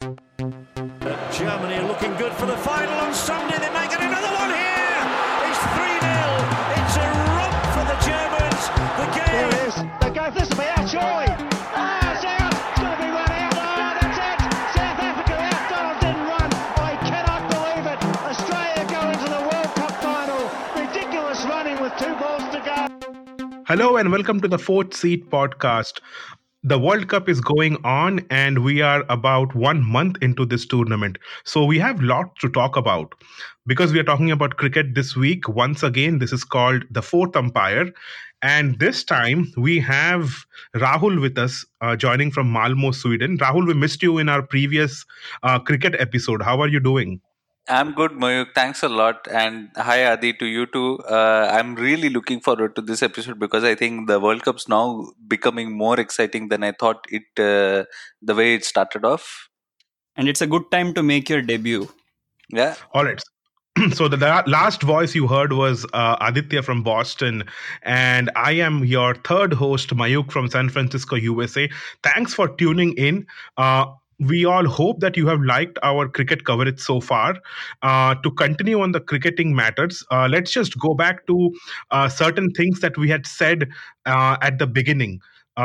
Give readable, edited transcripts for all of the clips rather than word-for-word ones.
Germany are looking good for the final on Sunday. They make it another one here. It's 3-0. It's a romp for the Germans. The game. There it is. They go. This will be our joy. South. It's going to be run out. That's it. South Africa out. Donald didn't run. I cannot believe it. Australia go into the World Cup final. Ridiculous running with 2 balls to go. Hello and welcome to the Fourth Seat podcast. The World Cup is going on and we are about 1 month into this tournament. So we have lots to talk about because we are talking about cricket this week. Once again, this is called The Fourth Umpire. And this time we have Rahul with us joining from Malmo, Sweden. Rahul, we missed you in our previous cricket episode. How are you doing? I'm good, Mayuk. Thanks a lot. And hi, Adi, to you too. I'm really looking forward to this episode because I think the World Cup's now becoming more exciting than I thought it, the way it started off. And it's a good time to make your debut. Yeah. All right. So the last voice you heard was Aditya from Boston, and I am your third host, Mayuk from San Francisco, USA. Thanks for tuning in. We all hope that you have liked our cricket coverage so far. To continue on the cricketing matters, let's just go back to certain things that we had said at the beginning.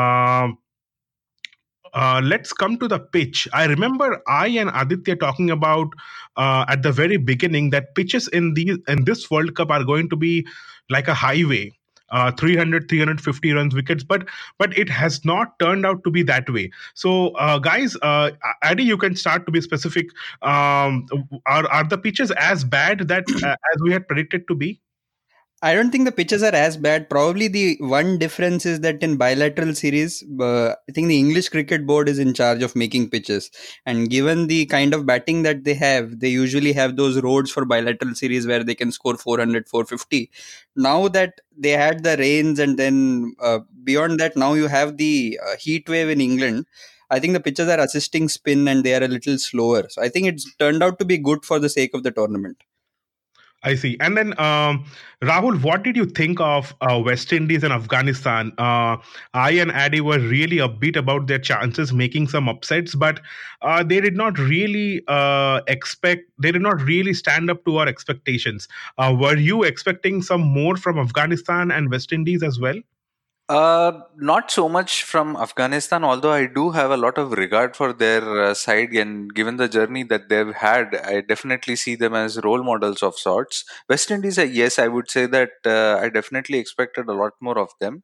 Let's come to the pitch. I remember I and Aditya talking about at the very beginning that pitches in this World Cup are going to be like a highway. 300, 350 runs wickets, but it has not turned out to be that way. So, guys, Addy, you can start to be specific. Are the pitches as bad that as we had predicted to be? I don't think the pitches are as bad. Probably the one difference is that in bilateral series, I think the English Cricket Board is in charge of making pitches. And given the kind of batting that they usually have those roads for bilateral series where they can score 400, 450. Now that they had the rains and then beyond that, now you have the heat wave in England. I think the pitches are assisting spin and they are a little slower. So I think it's turned out to be good for the sake of the tournament. I see. And then, Rahul, what did you think of West Indies and Afghanistan? I and Addy were really upbeat about their chances making some upsets, but they did not really they did not really stand up to our expectations. Were you expecting some more from Afghanistan and West Indies as well? Not so much from Afghanistan, although I do have a lot of regard for their side, and given the journey that they've had, I definitely see them as role models of sorts. West Indies, yes, I would say that I definitely expected a lot more of them.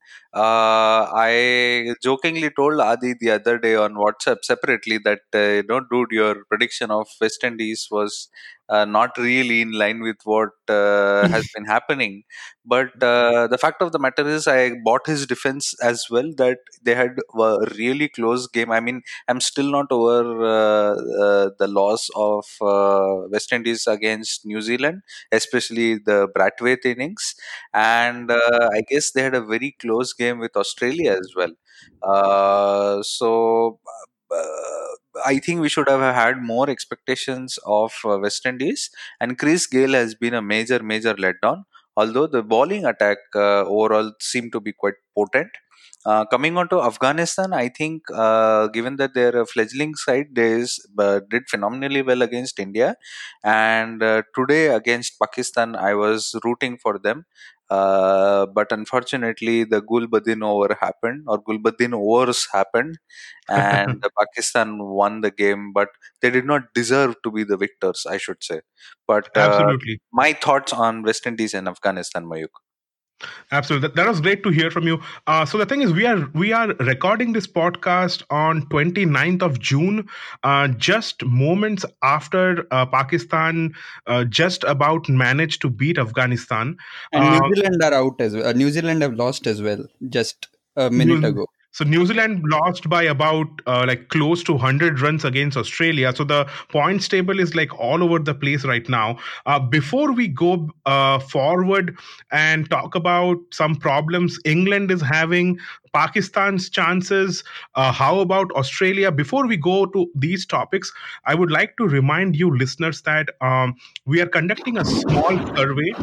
I jokingly told Adi the other day on WhatsApp separately that, dude, your prediction of West Indies was not really in line with what has been happening. But the fact of the matter is, I bought his defense as well, that they had a really close game. I mean, I'm still not over the loss of West Indies against New Zealand, especially the Brathwaite innings. And I guess they had a very close game with Australia as well. I think we should have had more expectations of West Indies, and Chris Gayle has been a major letdown. Although the bowling attack overall seemed to be quite potent. Coming on to Afghanistan, I think given that they're a fledgling side, they did phenomenally well against India, and today against Pakistan, I was rooting for them. But unfortunately, the Gulbuddin overs happened, and Pakistan won the game. But they did not deserve to be the victors, I should say. But Absolutely. my thoughts on West Indies and Afghanistan, Mayuk. Absolutely. That was great to hear from you. So the thing is, we are recording this podcast on 29th of June, just moments after Pakistan just about managed to beat Afghanistan. And New Zealand are out as well. New Zealand have lost as well just a minute ago. So New Zealand lost by about close to 100 runs against Australia. So the points table is like all over the place right now. Before we go forward and talk about some problems England is having, Pakistan's chances, how about Australia? Before we go to these topics, I would like to remind you listeners that we are conducting a small survey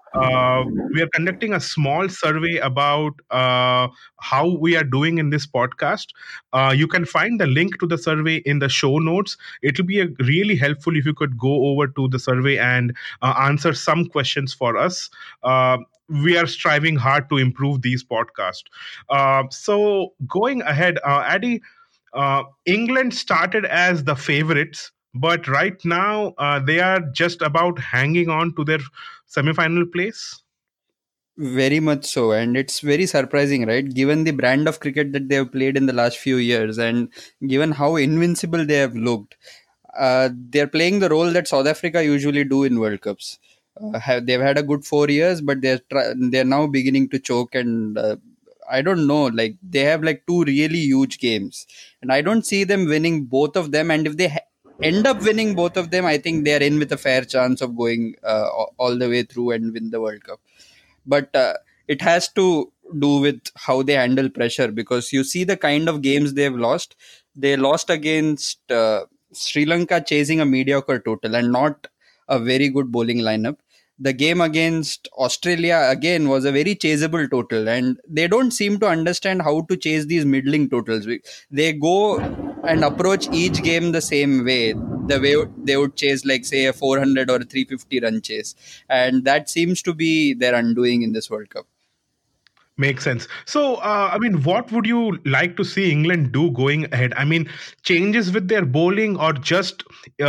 we are conducting a small survey about how we are doing in this podcast. You can find the link to the survey in the show notes. It will be really helpful if you could go over to the survey and answer some questions for us. We are striving hard to improve these podcasts. So going ahead, Addy, England started as the favorites, but right now they are just about hanging on to their semi-final place. Very much so, and it's very surprising, right? Given the brand of cricket that they have played in the last few years, and given how invincible they have looked, they're playing the role that South Africa usually do in World Cups. They've had a good 4 years, but they're now beginning to choke, and I don't know, like they have like two really huge games, and I don't see them winning both of them. And if they end up winning both of them, I think they are in with a fair chance of going all the way through and win the World Cup. But it has to do with how they handle pressure, because you see the kind of games they've lost. They lost against Sri Lanka chasing a mediocre total and not a very good bowling lineup. The game against Australia again was a very chaseable total, and they don't seem to understand how to chase these middling totals. They go and approach each game the same way, the way they would chase, like, say, a 400 or 350 run chase, and that seems to be their undoing in this World Cup. Makes sense. So, I mean, what would you like to see England do going ahead? I mean, changes with their bowling, or just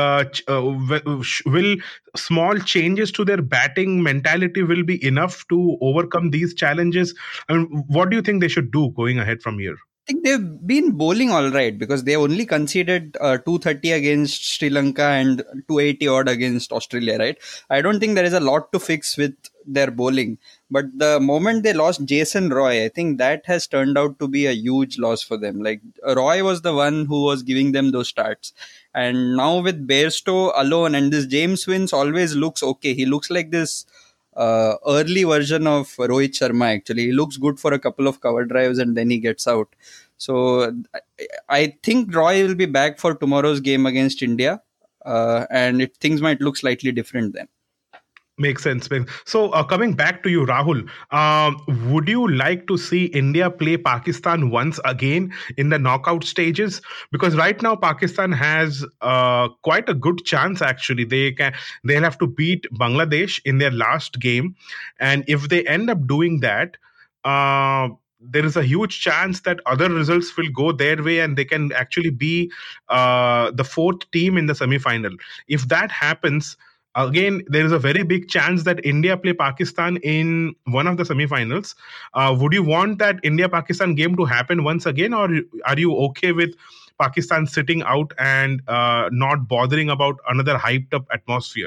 will small changes to their batting mentality will be enough to overcome these challenges? I mean, what do you think they should do going ahead from here? I think they've been bowling all right, because they only conceded 230 against Sri Lanka and 280 odd against Australia, right? I don't think there is a lot to fix with their bowling. But the moment they lost Jason Roy, I think that has turned out to be a huge loss for them. Like, Roy was the one who was giving them those starts. And now with Bairstow alone, and this James Wins always looks okay. He looks like this early version of Rohit Sharma, actually. He looks good for a couple of cover drives and then he gets out. So I think Roy will be back for tomorrow's game against India, and things might look slightly different then. Makes sense. So, coming back to you, Rahul, would you like to see India play Pakistan once again in the knockout stages? Because right now Pakistan has quite a good chance. Actually, they'll have to beat Bangladesh in their last game, and if they end up doing that, there is a huge chance that other results will go their way, and they can actually be the fourth team in the semi-final. If that happens, again, there is a very big chance that India play Pakistan in one of the semi-finals. Would you want that India-Pakistan game to happen once again, or are you okay with Pakistan sitting out and not bothering about another hyped-up atmosphere?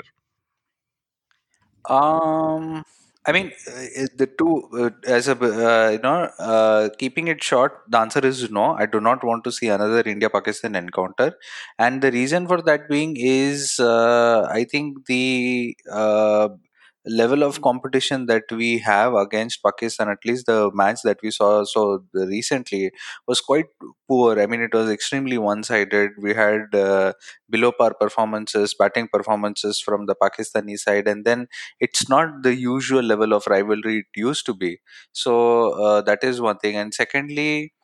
I mean, the two, keeping it short, the answer is no. I do not want to see another India-Pakistan encounter, and the reason for that being is, I think the level of competition that we have against Pakistan, at least the match that we saw recently, was quite poor. I mean, it was extremely one-sided. We had below par performances, batting performances from the Pakistani side, and then it's not the usual level of rivalry it used to be. So that is one thing. And secondly,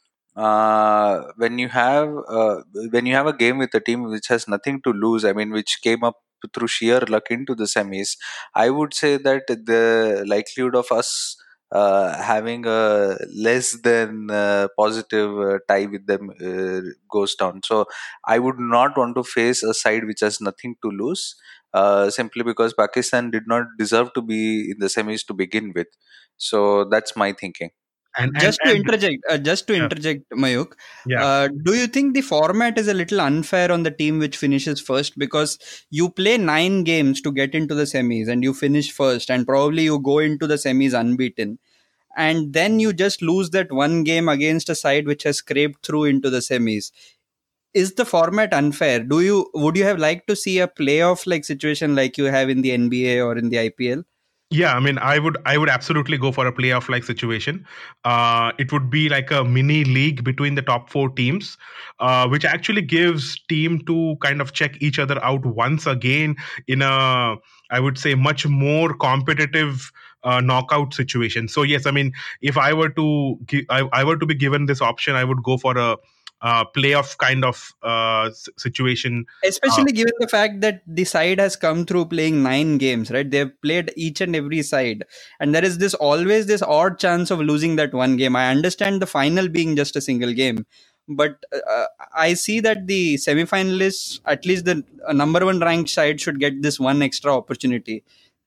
when you have a game with a team which has nothing to lose, I mean, which came up through sheer luck into the semis, I would say that the likelihood of us having a less than positive tie with them goes down. So I would not want to face a side which has nothing to lose, simply because Pakistan did not deserve to be in the semis to begin with. So that's my thinking. And Just to and interject, yeah, Mayuk, yeah. do you think the format is a little unfair on the team which finishes first? Because you play 9 games to get into the semis and you finish first, and probably you go into the semis unbeaten. And then you just lose that one game against a side which has scraped through into the semis. Is the format unfair? Would you have liked to see a playoff like situation like you have in the NBA or in the IPL? Yeah, I mean, I would absolutely go for a playoff like situation. It would be like a mini league between the top four teams, which actually gives team to kind of check each other out once again in a, I would say, much more competitive knockout situation. So yes, I mean, if I were to I were to be given this option, I would go for a playoff kind of situation. Uh, Especially given the fact that the side has come through playing 9 games, right? They've played each and every side, and there is this always this odd chance of losing that one game. I understand the final being just a single game, but I see that the semi-finalists, at least the number one ranked side, should get this one extra opportunity.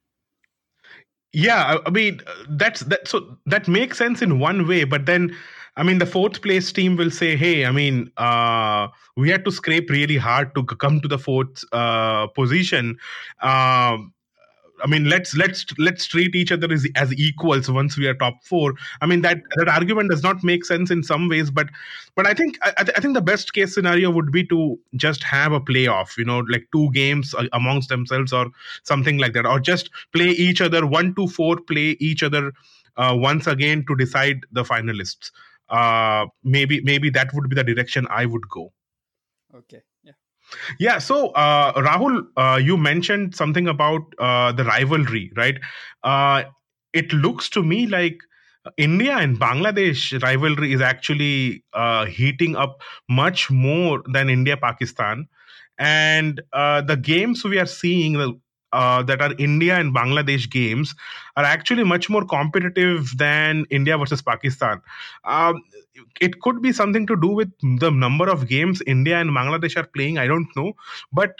Yeah, I mean, so that makes sense in one way, but then I mean the fourth place team will say, hey, I mean, we had to scrape really hard to come to the fourth position. um I mean, let's treat each other as equals once we are top four. I mean, that argument does not make sense in some ways, but I think the best case scenario would be to just have a playoff, like two games amongst themselves or something like that, or just play each other 1 to 4, play each other once again to decide the finalists. Maybe that would be the direction I would go. Okay. Yeah. Yeah. So, Rahul, you mentioned something about the rivalry, right? Uh, it looks to me like India and Bangladesh rivalry is actually heating up much more than India Pakistan. And the games we are seeing that are India and Bangladesh games are actually much more competitive than India versus Pakistan. Um, it could be something to do with the number of games India and Bangladesh are playing. I don't know, but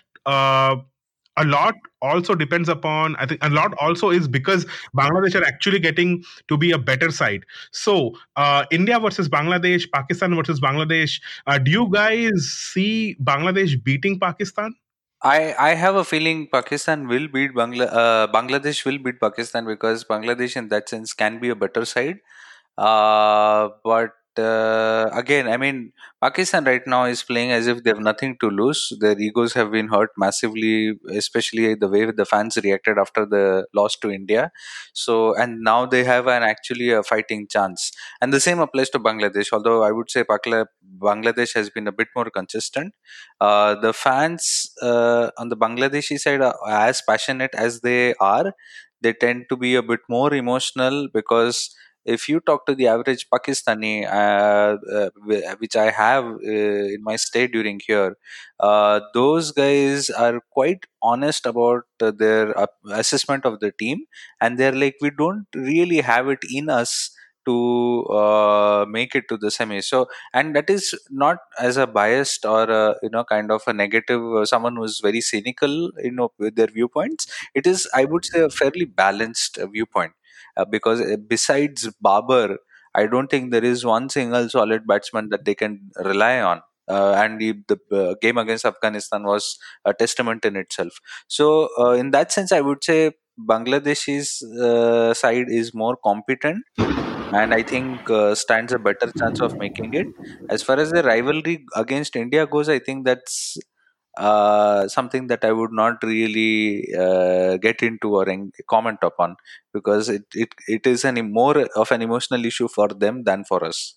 a lot also depends upon. I think a lot also is because Bangladesh are actually getting to be a better side. So India versus Bangladesh, Pakistan versus Bangladesh. Do you guys see Bangladesh beating Pakistan? I have a feeling Pakistan will beat Bangladesh will beat Pakistan because Bangladesh in that sense can be a better side. But again, I mean, Pakistan right now is playing as if they have nothing to lose. Their egos have been hurt massively, especially the way the fans reacted after the loss to India. So, and now they have an actually a fighting chance. And the same applies to Bangladesh. Although I would say Bangladesh has been a bit more consistent. The fans on the Bangladeshi side are as passionate as they are. They tend to be a bit more emotional because if you talk to the average Pakistani, which I have in my stay during here, those guys are quite honest about their assessment of the team, and they're like, we don't really have it in us to make it to the semi. So, and that is not as a biased or kind of a negative, someone who's very cynical, with their viewpoints. It is, I would say, a fairly balanced viewpoint because besides Babar, I don't think there is one single solid batsman that they can rely on. And the game against Afghanistan was a testament in itself. So, in that sense, I would say Bangladesh's side is more competent, and I think stands a better chance of making it. As far as the rivalry against India goes, I think that's something that I would not really get into or comment upon because it is more of an emotional issue for them than for us.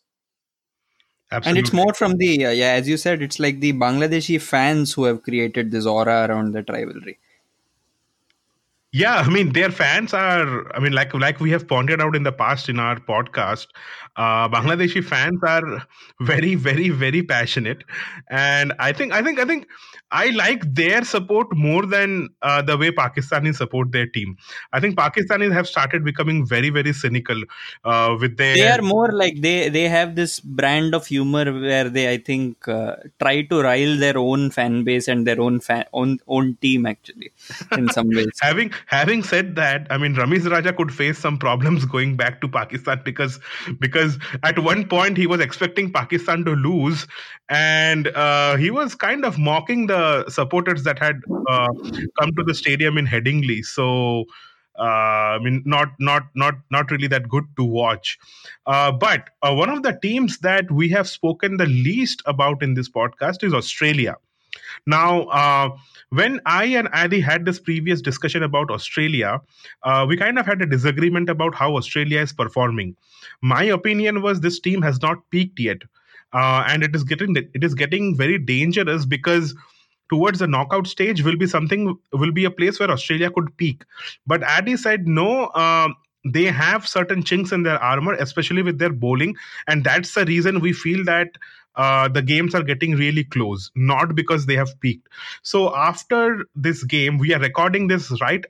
And it's Absolutely. more from the, yeah, as you said, it's like the Bangladeshi fans who have created this aura around that rivalry. Yeah, I mean, their fans are. I mean, like we have pointed out in the past in our podcast, Bangladeshi fans are very, very, very passionate, and I think I like their support more than the way Pakistanis support their team. I think Pakistanis have started becoming very, very cynical with They their. are more like they have this brand of humor where they, I think, try to rile their own fan base and their own team actually in some ways. Having said that, I mean, Ramiz Raja could face some problems going back to Pakistan because at one point he was expecting Pakistan to lose, and he was kind of mocking the supporters that had come to the stadium in Headingley. So. I mean, not really that good to watch. But one of the teams that we have spoken the least about in this podcast is Australia. Now, when I and Adi had this previous discussion about Australia, we kind of had a disagreement about how Australia is performing. My opinion was this team has not peaked yet, and it is getting very dangerous because towards the knockout stage will be a place where Australia could peak. But Adi said no. They have certain chinks in their armor, especially with their bowling, and that's the reason we feel that the games are getting really close, not because they have peaked. So after this game, we are recording this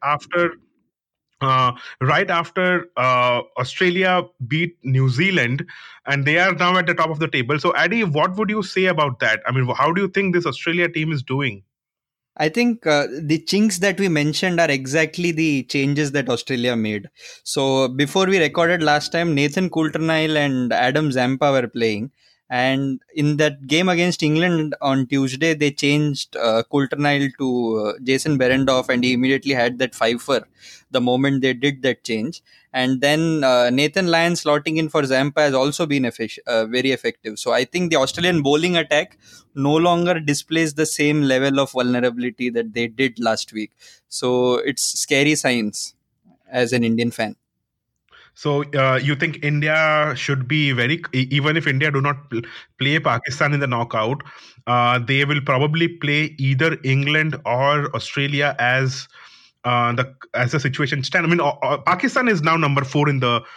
uh, right after Australia beat New Zealand, and they are now at the top of the table. So, Addy, what would you say about that? I mean, how do you think this Australia team is doing? I think the chinks that we mentioned are exactly the changes that Australia made. So before we recorded last time, Nathan Coulter-Nile and Adam Zampa were playing. And in that game against England on Tuesday, they changed Coulter-Nile to Jason Behrendorff, and he immediately had that fifer the moment they did that change. And then Nathan Lyon slotting in for Zampa has also been very effective. So I think the Australian bowling attack no longer displays the same level of vulnerability that they did last week. So it's scary signs as an Indian fan. So, you think India should be even if India do not play Pakistan in the knockout, they will probably play either England or Australia as the situation stand. I mean, Pakistan is now number 4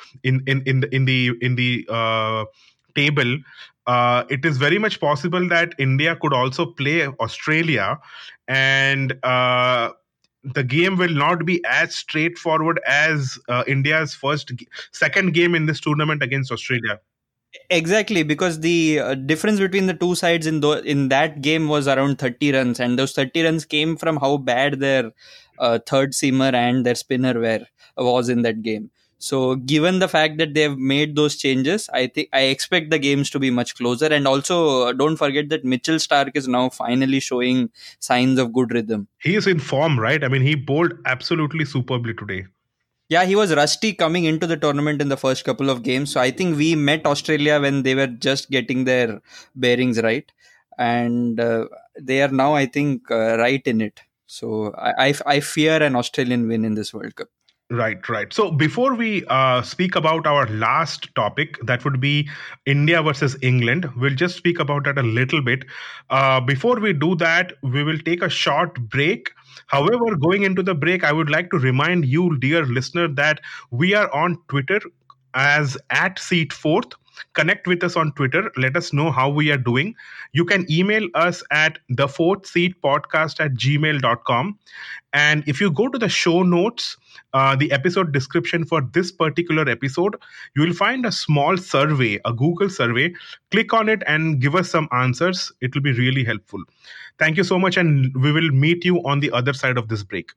in the table. It is very much possible that India could also play Australia, and the game will not be as straightforward as India's second game in this tournament against Australia. Exactly, because the difference between the two sides in that game was around 30 runs, and those 30 runs came from how bad their third seamer and their spinner was in that game. So, given the fact that they've made those changes, I expect the games to be much closer. And also, don't forget that Mitchell Starc is now finally showing signs of good rhythm. He is in form, right? I mean, he bowled absolutely superbly today. Yeah, he was rusty coming into the tournament in the first couple of games. So I think we met Australia when they were just getting their bearings right, and they are now, I think, right in it. So I fear an Australian win in this World Cup. Right, right. So before we speak about our last topic, that would be India versus England, we'll just speak about that a little bit. Before we do that, we will take a short break. However, going into the break, I would like to remind you, dear listener, that we are on Twitter as @seat4th. Connect with us on Twitter. Let us know how we are doing. You can email us at the4thseatpodcast@gmail.com. And if you go to the show notes, the episode description for this particular episode, you will find a small survey, a Google survey. Click on it and give us some answers. It will be really helpful. Thank you so much, and we will meet you on the other side of this break.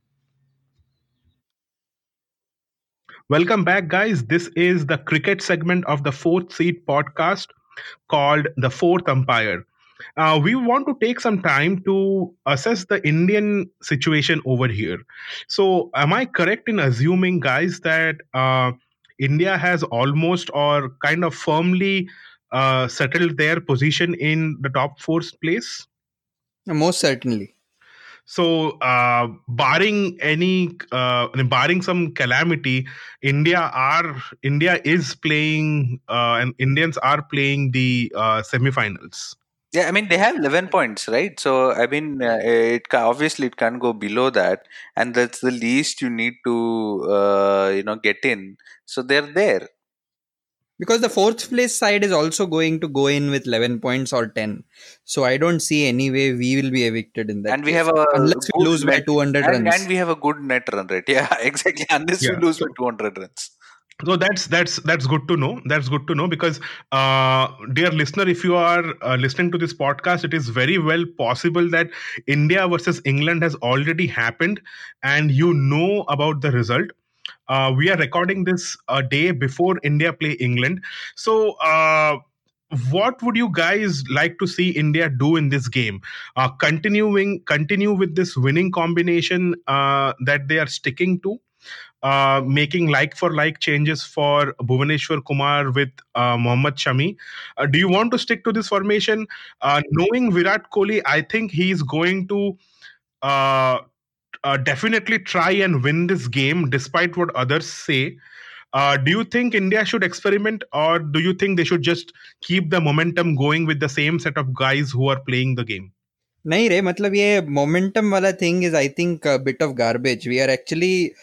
Welcome back, guys. This is the cricket segment of the Fourth Seat podcast called The Fourth Umpire. We want to take some time to assess the Indian situation over here. So, am I correct in assuming, guys, that India has almost or kind of firmly settled their position in the top four place? Most certainly. So, barring some calamity, India is playing, and Indians are playing the semifinals. Yeah, I mean they have 11 points, right? So I mean, obviously it can't go below that, and that's the least you need to get in. So they're there. Because the fourth place side is also going to go in with 11 points or 10. So I don't see any way we will be evicted in that And we case. have unless we lose by 200 runs. And we have a good net run rate. Yeah, exactly. Unless we lose by 200 runs. So that's good to know. That's good to know because, dear listener, if you are listening to this podcast, it is very well possible that India versus England has already happened, and you know about the result. We are recording this a day before India play England. So, what would you guys like to see India do in this game? Continue with this winning combination that they are sticking to, making like for like changes for Bhuvaneshwar Kumar with Mohammad Shami. Do you want to stick to this formation? Knowing Virat Kohli, I think he's going to uh, definitely try and win this game despite what others say. Do you think India should experiment, or do you think they should just keep the momentum going with the same set of guys who are playing the game? नहीं रे, मतलब ये momentum वाला thing is I think a bit of garbage. We are actually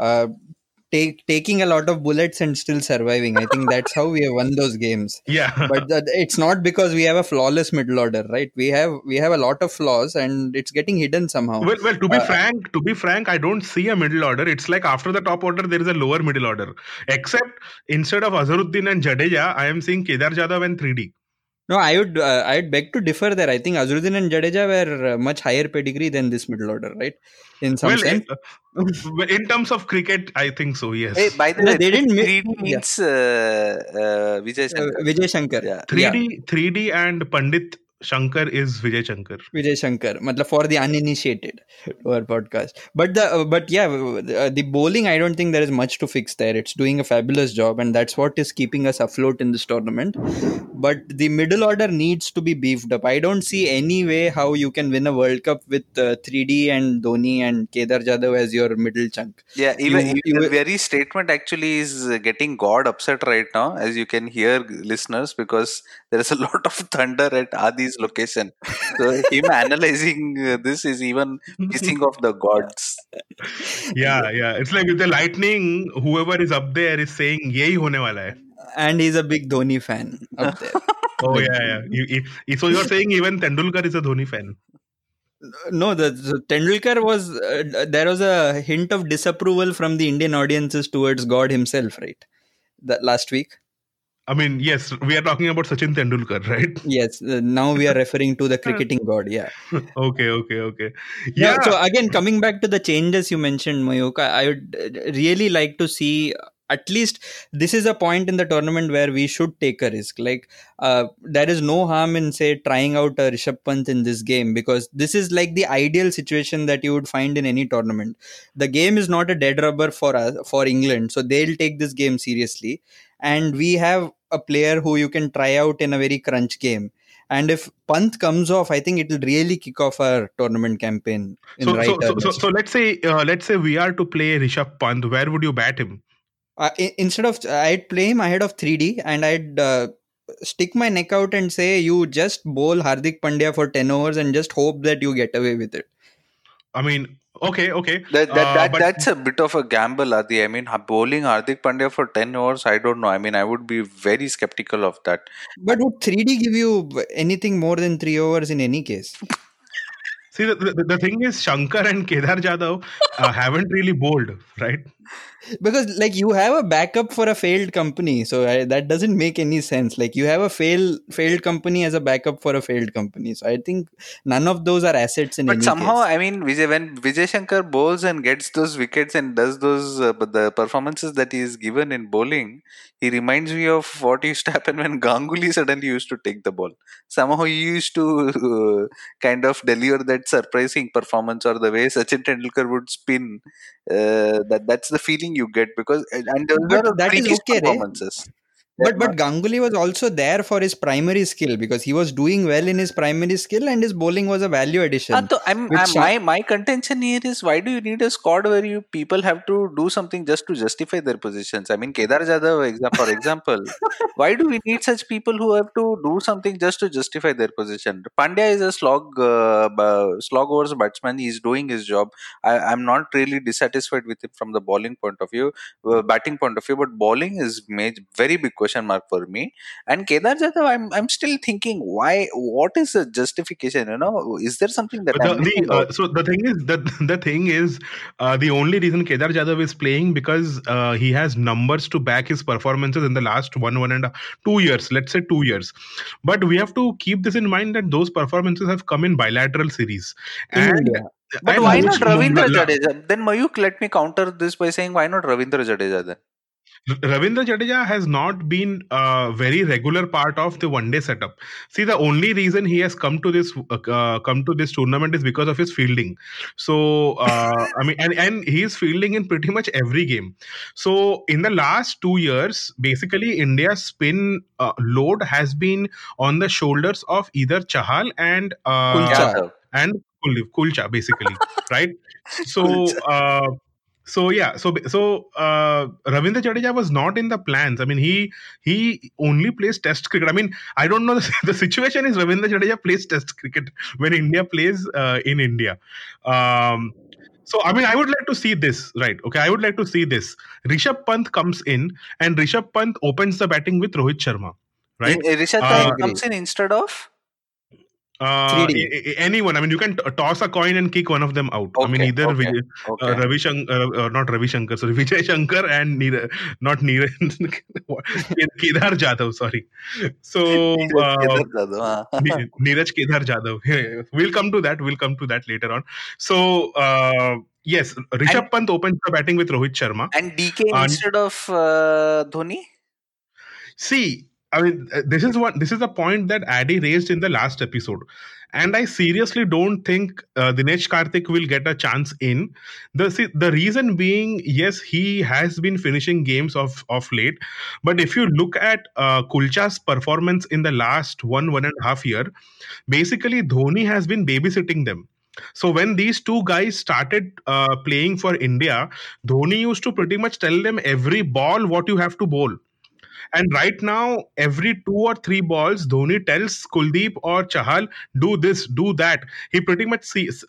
taking a lot of bullets and still surviving. I think that's how we have won those games. Yeah. But it's not because we have a flawless middle order, right? We have a lot of flaws and it's getting hidden somehow. Well, to be frank, I don't see a middle order. It's like after the top order, there is a lower middle order. Except instead of Azharuddin and Jadeja, I am seeing Kedar Jadhav and 3D. No, I'd beg to differ there. I think Azharuddin and Jadeja were much higher pedigree than this middle order, right? In some sense. In terms of cricket, I think so, yes. Hey, by the way, they didn't 3D means Vijay Shankar. Vijay Shankar. Yeah. 3D and Pandit Shankar is Vijay Shankar. Vijay Shankar, matlab for the uninitiated to our podcast. But the bowling, I don't think there is much to fix there. It's doing a fabulous job, and that's what is keeping us afloat in this tournament. But the middle order needs to be beefed up. I don't see any way how you can win a World Cup with 3D and Dhoni and Kedar Jadhav as your middle chunk. Yeah, even the very statement actually is getting God upset right now, as you can hear, listeners, because there is a lot of thunder at Adi's location. So him analyzing this is even pissing off the gods. Yeah. It's like with the lightning, whoever is up there is saying, "Yehi hone wala hai." And he's a big Dhoni fan up there. Oh yeah. So you're saying even Tendulkar is a Dhoni fan? No, the Tendulkar was there was a hint of disapproval from the Indian audiences towards God himself, right? That last week. I mean, yes, we are talking about Sachin Tendulkar, right? Yes, now we are referring to the cricketing god. Yeah. Okay. Yeah. So again, coming back to the changes you mentioned, Mayuk, I would really like to see. At least this is a point in the tournament where we should take a risk. Like there is no harm in say trying out a Rishabh Pant in this game, because this is like the ideal situation that you would find in any tournament. The game is not a dead rubber for England, so they'll take this game seriously, and we have a player who you can try out in a very crunch game. And if Pant comes off, I think it will really kick off our tournament campaign. So let's say we are to play Rishabh Pant. Where would you bat him? Instead of I'd play him ahead of 3D, and I'd stick my neck out and say you just bowl Hardik Pandya for 10 overs and just hope that you get away with it. I mean, okay. That's a bit of a gamble, Adi. I mean, bowling Hardik Pandya for 10 overs, I don't know. I mean, I would be very skeptical of that. But would 3D give you anything more than 3 overs in any case? See, the thing is, Shankar and Kedar Jadhav haven't really bowled, right? Because like you have a backup for a failed company, so that doesn't make any sense. Like you have a failed company as a backup for a failed company, so I think none of those are assets in any case. But somehow, I mean, when Vijay Shankar bowls and gets those wickets and does those the performances that he is given in bowling, he reminds me of what used to happen when Ganguly suddenly used to take the ball. Somehow he used to kind of deliver that surprising performance, or the way Sachin Tendulkar would spin. That's the feeling you get, because and that is okay, performances. But Ganguly was also there for his primary skill, because he was doing well in his primary skill and his bowling was a value addition. My contention here is, why do you need a squad where you people have to do something just to justify their positions? I mean, Kedar Jadhav, for example, why do we need such people who have to do something just to justify their position? Pandya is a slog overs batsman. He's doing his job. I'm not really dissatisfied with him from the bowling point of view, batting point of view, but bowling is very big question mark for me. And Kedar Jadhav, I'm still thinking, why? What is the justification? Is there something that so the thing is the only reason Kedar Jadhav is playing because he has numbers to back his performances in the last 2 years. Let's say 2 years, but we have to keep this in mind that those performances have come in bilateral series. But why not Ravindra Jadeja? Then Mayuk, let me counter this by saying, why not Ravindra Jadeja then? Ravindra Jadeja has not been a very regular part of the one day setup. See, the only reason he has come to this tournament is because of his fielding. So, I mean, and he is fielding in pretty much every game. So, in the last 2 years, basically, India's spin load has been on the shoulders of either Chahal Kulcha. Yadav. and Kulcha, basically, right? So, Kulcha. Ravindra Jadeja was not in the plans. I mean, he only plays Test cricket. I mean, I don't know. The situation is Ravindra Jadeja plays Test cricket when India plays in India. Um, so I mean, I would like to see this, right? Okay, I would like to see this. Rishabh Pant comes in, and Rishabh Pant opens the batting with Rohit Sharma, right? Rishabh I Uh, Pant agree. comes in instead of. Freddie. Anyone. I mean, you can toss a coin and kick one of them out. I mean, Okay, either okay, okay. Ravi Shankar, not Ravi Shankar, sorry, Vijay Shankar and not Neeraj, Kedar Jadhav. Sorry. So Kedar Jadhav, huh? Neeraj Kedar Jadhav. We'll come to that. We'll come to that later on. So yes, and Rishabh Pant opens the batting with Rohit Sharma. and DK And instead of Dhoni. see, I mean, this is a point that Addy raised in the last episode, and I seriously don't think Dinesh Karthik will get a chance in. The reason being, yes, he has been finishing games of late, but if you look at Kulcha's performance in the last 1.5 year, basically Dhoni has been babysitting them. So when these two guys started playing for India, Dhoni used to pretty much tell them every ball what you have to bowl. And right now, every 2 or 3 balls, Dhoni tells Kuldeep or Chahal, do this, do that. He pretty much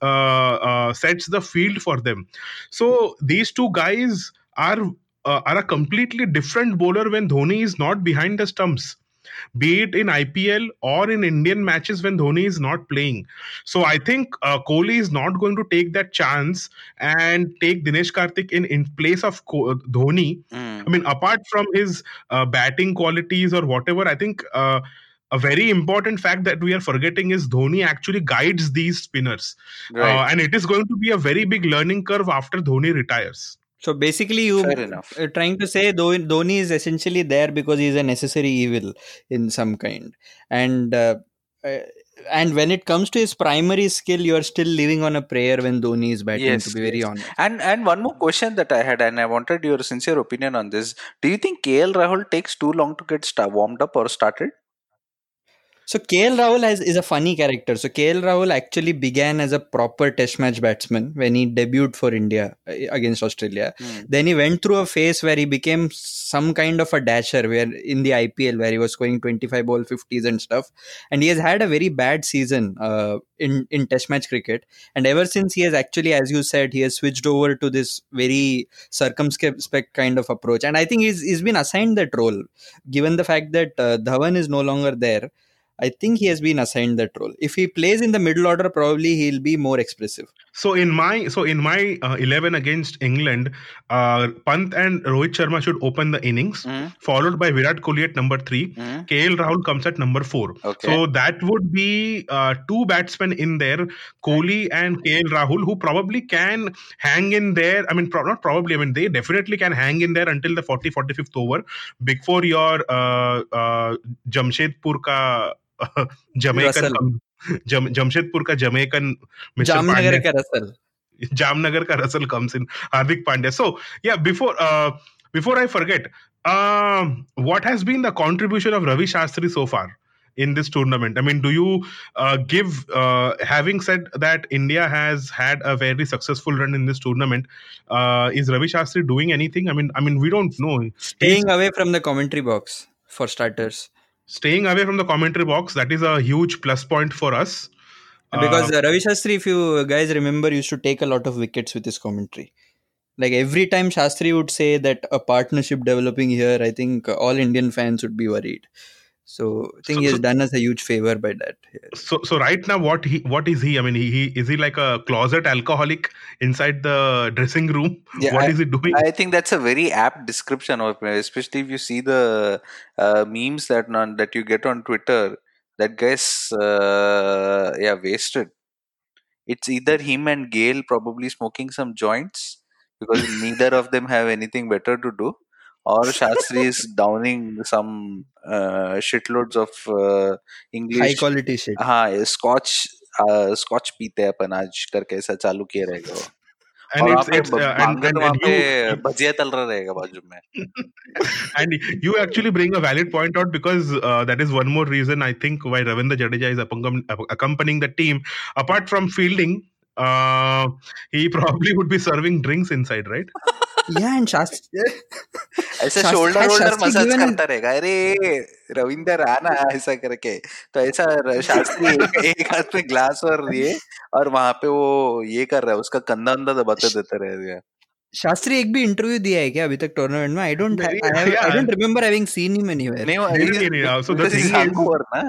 sets the field for them. So these two guys are a completely different bowler when Dhoni is not behind the stumps, be it in IPL or in Indian matches when Dhoni is not playing. So I think Kohli is not going to take that chance and take Dinesh Karthik in place of Dhoni. I Mm, mean, apart from his batting qualities or whatever, I think a very important fact that we are forgetting is Dhoni actually guides these spinners. right. And it is going to be a very big learning curve after Dhoni retires. So basically, Fair you enough. trying to say Dhoni is essentially there because he's a necessary evil in some kind, and uh, and when it comes to his primary skill, you are still living on a prayer when Dhoni is batting. To Yes, be very yes. honest, And one more question that I had, and I wanted your sincere opinion on this. Do you think KL Rahul takes too long to get warmed up or started? so KL Rahul is a funny character. So KL Rahul actually began as a proper Test match batsman when he debuted for India against Australia. Hmm. Then he went through a phase where he became some kind of a dasher, where in the IPL where he was scoring 25 ball 50s and stuff. And he has had a very bad season in Test match cricket. And ever since he has actually, as you said, he has switched over to this very circumspect kind of approach. And I think he's been assigned that role, given the fact that Dhawan is no longer there. I think he has been assigned that role. If he plays in the middle order, probably he'll be more expressive. So in my 11 against England, Pant and Rohit Sharma should open the innings, Hmm. followed by Virat Kohli at number 3. Hmm. KL Rahul comes at number 4. Okay. So that would be two batsmen in there, Kohli and KL Rahul, who probably can hang in there. I mean, not probably. I mean, they definitely can hang in there until the 45th over, before your Jamshedpur ka Jamaican Russell. Jamshedpur ka Jamaican Mr. Jamnagar Pandya, ka Russell. Jamnagar ka Russell comes in, Hardik Pandya. So yeah, before I forget, what has been the contribution of Ravi Shastri so far in this tournament? I mean, do you give, having said that India has had a very successful run in this tournament, is Ravi Shastri doing anything? I mean, we don't know. He's Staying away from the commentary box for starters. staying away from the commentary box. That is a huge plus point for us. Because Ravi Shastri, if you guys remember, used to take a lot of wickets with his commentary. Like every time Shastri would say that a partnership developing here, I think all Indian fans would be worried. So I think So, he so has done us a huge favor by that. so right now, what is he? I mean, he is he like a closet alcoholic inside the dressing room? Yeah, What is he doing? I think that's a very apt description of it, especially if you see the memes that you get on Twitter. That guy's yeah, wasted. It's either him and Gail probably smoking some joints because neither of them have anything better to do, or Shastri is downing some shitloads of High English. quality shit. हाँ scotch पीते हैं अपन आज करके ऐसा चालू किया रहेगा वो. And और वहाँ पे it's बांगर वहाँ and पे you भजिया तल रहा रहेगा बाजू में. and you actually bring a valid point out, because that is one more reason I think why Ravindra Jadeja is accompanying the team. Apart from fielding, he probably would be serving drinks inside, right? Yeah, and Shastri. ऐसे Shastri- shoulder has वोल्डर Shastri massage given करता रहेगा. अरे रविंदर आना ऐसा करके. तो ऐसा शास्त्री एक हाथ में ग्लास और वहां पे वो ये कर रहा है, उसका कंधा अंधा दबाते देते रहेगा. शास्त्री एक भी इंटरव्यू दिया है क्या अभी तक टूर्नामेंट में? I don't remember having seen him anywhere. नहीं, So the thing is, ना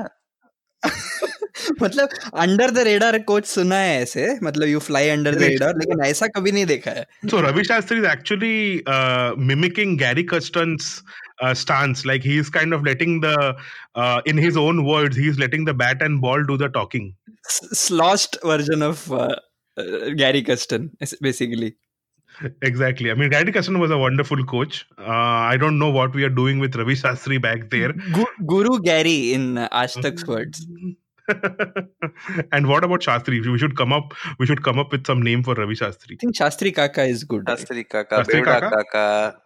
मतलब अंडर द रेडार कोच सुना है ऐसे, मतलब you fly under the radar, लेकिन ऐसा कभी नहीं देखा है. so Ravi Shastri is actually mimicking Gary Kirsten's stance. Like he is kind of letting in his own words, he is letting the bat and ball do the talking. Sloshed version of Gary Kirsten, basically. Exactly. I mean, Gary Kirsten was a wonderful coach. I don't know what we are doing with Ravi Shastri back there. Guru Gary in Aaj Tak's words. And what about Shastri? We should come up with some name for Ravi Shastri. I think Shastri Kaka is good. Shastri काका, शास्त्री बेवड़ा काका? काका.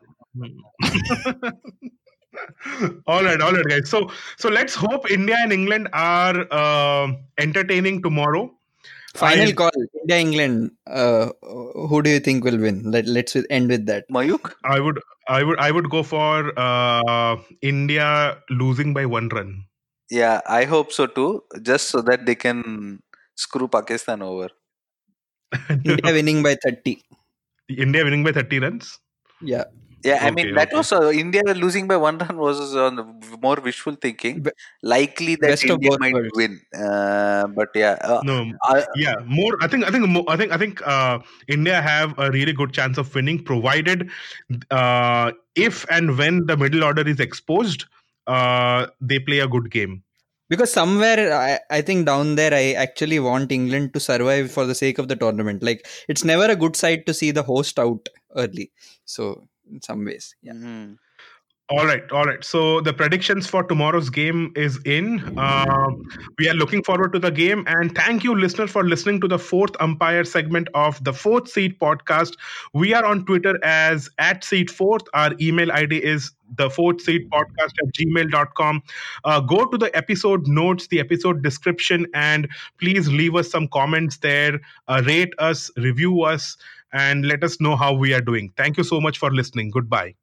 All right, guys. So let's hope India and England are entertaining tomorrow. Final call, India England. Who do you think will win? Let's end with that. Mayukh. I would go for India losing by 1 run. Yeah, I hope so too. Just so that they can screw Pakistan over. India winning by 30. India winning by 30 runs? Yeah. Yeah, I mean Okay, that okay. was India losing by 1 run was more wishful thinking. Likely that Best of India both might worlds. win, but yeah, No, yeah, more. I think India have a really good chance of winning, provided if and when the middle order is exposed, they play a good game. Because somewhere, I think down there, I actually want England to survive for the sake of the tournament. Like, it's never a good side to see the host out early. So, in some ways, yeah. mhm. All right. So the predictions for tomorrow's game is in. We are looking forward to the game, and thank you, listeners, for listening to the fourth umpire segment of the Fourth Seat podcast. We are on Twitter as @seat4th. Our email ID is thefourthseatpodcast@gmail.com. Go to the episode notes, the episode description, and please leave us some comments there. Rate us, review us, and let us know how we are doing. Thank you so much for listening. Goodbye.